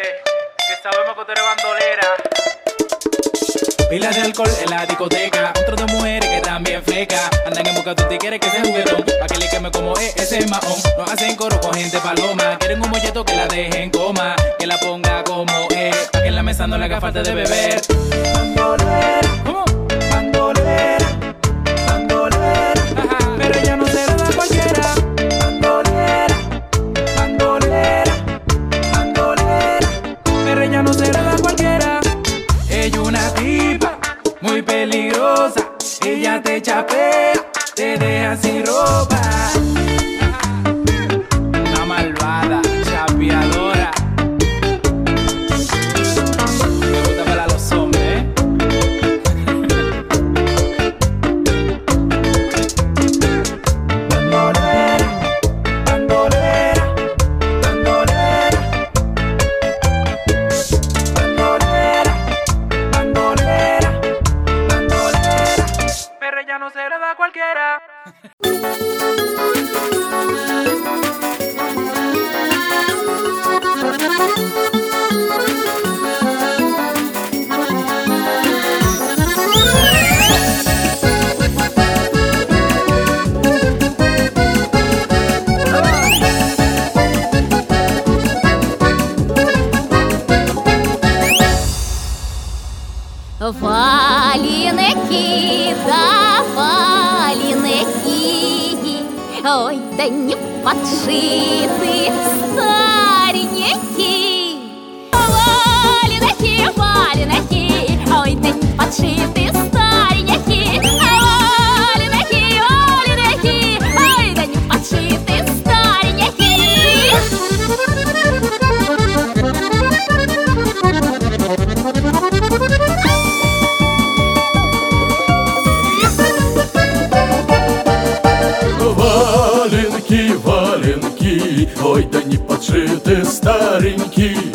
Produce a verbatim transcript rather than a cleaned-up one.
que sabemos que tú eres bandolera. Pila de alcohol en la discoteca, otro de mujeres que también fleca. Andan en busca de tigres que se juguetón, pa' que le queme como es ese mahón. No hacen coro con gente paloma, quieren un molleto que la deje en coma, que la ponga como es, pa' que en la mesa no le haga falta de beber. Bandolera, ¿cómo? Bandolera, bandolera, ajá. Pero ella no se la da a cualquiera. Bandolera, bandolera, bandolera, pero ella no se la da a cualquiera. Ella una tipa muy peligrosa, ella te chapea, te deja sin ropa. Una malvada, chapeadora. Me gusta para los hombres, ¿eh? Bandolera, bandolera, bandolera, bandolera, bandolera, bandolera, pero ella no se la da a cualquiera. Валенки, да валенки, ой, да не подшиты старенькие. Валенки, валенки, ой, да не подшиты старенькие. Валенки, валенки, ой, да не подшиты старенькие. Валенки, валенки, ой, да не подшиты старенькие.